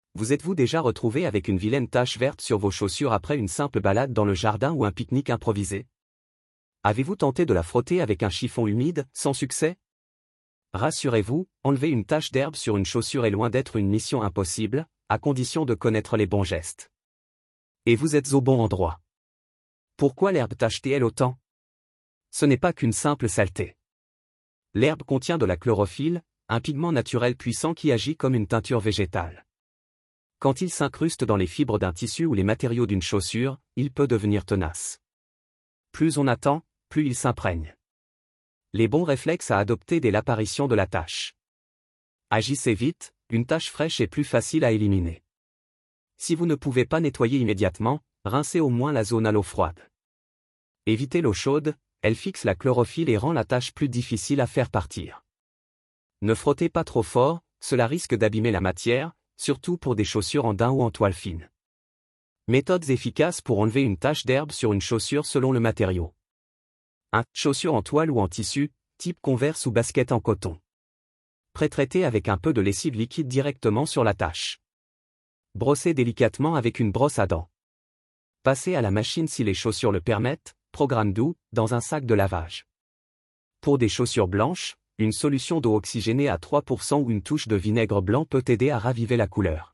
Vous êtes-vous déjà retrouvé avec une vilaine tache verte sur vos chaussures après une simple balade dans le jardin ou un pique-nique improvisé? Avez-vous tenté de la frotter avec un chiffon humide, sans succès? Rassurez-vous, enlever une tache d'herbe sur une chaussure est loin d'être une mission impossible, à condition de connaître les bons gestes. Et vous êtes au bon endroit. Pourquoi l'herbe tache-t-elle autant? Ce n'est pas qu'une simple saleté. L'herbe contient de la chlorophylle, un pigment naturel puissant qui agit comme une teinture végétale. Quand il s'incruste dans les fibres d'un tissu ou les matériaux d'une chaussure, il peut devenir tenace. Plus on attend, plus il s'imprègne. Les bons réflexes à adopter dès l'apparition de la tache. Agissez vite, une tache fraîche est plus facile à éliminer. Si vous ne pouvez pas nettoyer immédiatement, rincez au moins la zone à l'eau froide. Évitez l'eau chaude, elle fixe la chlorophylle et rend la tache plus difficile à faire partir. Ne frottez pas trop fort, cela risque d'abîmer la matière, surtout pour des chaussures en daim ou en toile fine. Méthodes efficaces pour enlever une tache d'herbe sur une chaussure selon le matériau. 1. Chaussure en toile ou en tissu, type Converse ou basket en coton. Pré-traitez avec un peu de lessive liquide directement sur la tache. Brossez délicatement avec une brosse à dents. Passez à la machine si les chaussures le permettent, programme doux, dans un sac de lavage. Pour des chaussures blanches, une solution d'eau oxygénée à 3% ou une touche de vinaigre blanc peut aider à raviver la couleur.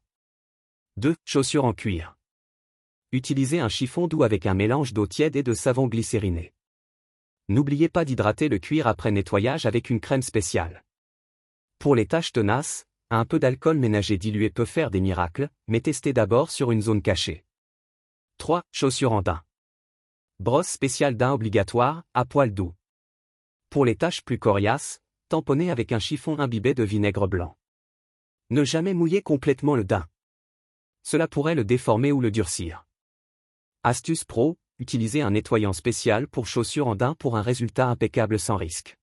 2. Chaussures en cuir. Utilisez un chiffon doux avec un mélange d'eau tiède et de savon glycériné. N'oubliez pas d'hydrater le cuir après nettoyage avec une crème spéciale. Pour les taches tenaces, un peu d'alcool ménager dilué peut faire des miracles, mais testez d'abord sur une zone cachée. 3. Chaussures en daim. Brosse spéciale daim obligatoire, à poil doux. Pour les taches plus coriaces, tamponnez avec un chiffon imbibé de vinaigre blanc. Ne jamais mouiller complètement le daim. Cela pourrait le déformer ou le durcir. Astuce pro, utilisez un nettoyant spécial pour chaussures en daim pour un résultat impeccable sans risque.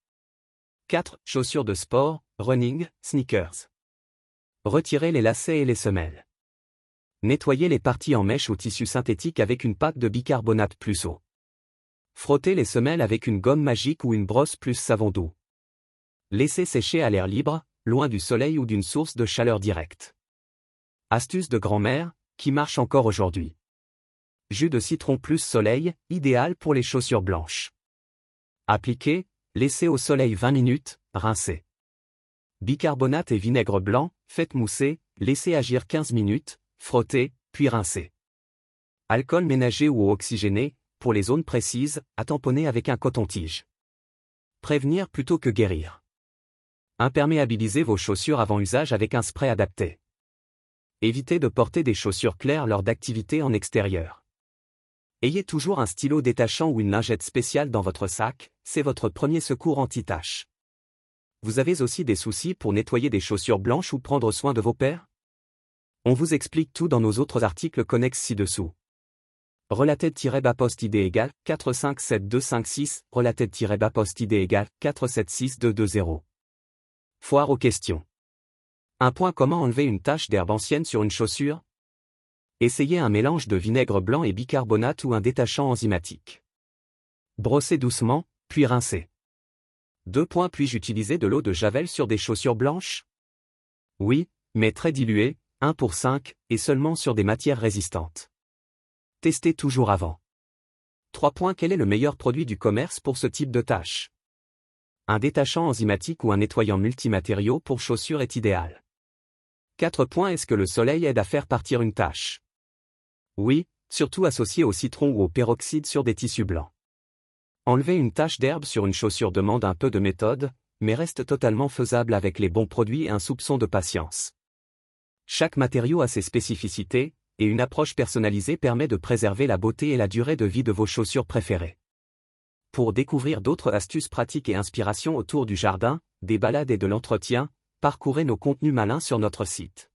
4. Chaussures de sport, running, sneakers. Retirez les lacets et les semelles. Nettoyez les parties en mèche ou tissu synthétique avec une pâte de bicarbonate plus eau. Frottez les semelles avec une gomme magique ou une brosse plus savon doux. Laissez sécher à l'air libre, loin du soleil ou d'une source de chaleur directe. Astuce de grand-mère, qui marche encore aujourd'hui. Jus de citron plus soleil, idéal pour les chaussures blanches. Appliquez, laissez au soleil 20 minutes, rincez. Bicarbonate et vinaigre blanc, faites mousser, laissez agir 15 minutes, frottez, puis rincez. Alcool ménager ou eau oxygénée, pour les zones précises, à tamponner avec un coton-tige. Prévenir plutôt que guérir. Imperméabilisez vos chaussures avant usage avec un spray adapté. Évitez de porter des chaussures claires lors d'activités en extérieur. Ayez toujours un stylo détachant ou une lingette spéciale dans votre sac, c'est votre premier secours anti-tache. Vous avez aussi des soucis pour nettoyer des chaussures blanches ou prendre soin de vos paires? On vous explique tout dans nos autres articles connexes ci-dessous. Related-post-id égale 457-256, related-post-id égale 476-220. Foire aux questions. 1. Comment enlever une tache d'herbe ancienne sur une chaussure? Essayez un mélange de vinaigre blanc et bicarbonate ou un détachant enzymatique. Brossez doucement, puis rincez. 2. Puis-je utiliser de l'eau de javel sur des chaussures blanches? Oui, mais très diluée, 1/5, et seulement sur des matières résistantes. Testez toujours avant. 3. Quel est le meilleur produit du commerce pour ce type de tache? Un détachant enzymatique ou un nettoyant multimatériaux pour chaussures est idéal. 4. Est-ce que le soleil aide à faire partir une tache? Oui, surtout associé au citron ou au peroxyde sur des tissus blancs. Enlever une tache d'herbe sur une chaussure demande un peu de méthode, mais reste totalement faisable avec les bons produits et un soupçon de patience. Chaque matériau a ses spécificités, et une approche personnalisée permet de préserver la beauté et la durée de vie de vos chaussures préférées. Pour découvrir d'autres astuces pratiques et inspirations autour du jardin, des balades et de l'entretien, parcourez nos contenus malins sur notre site.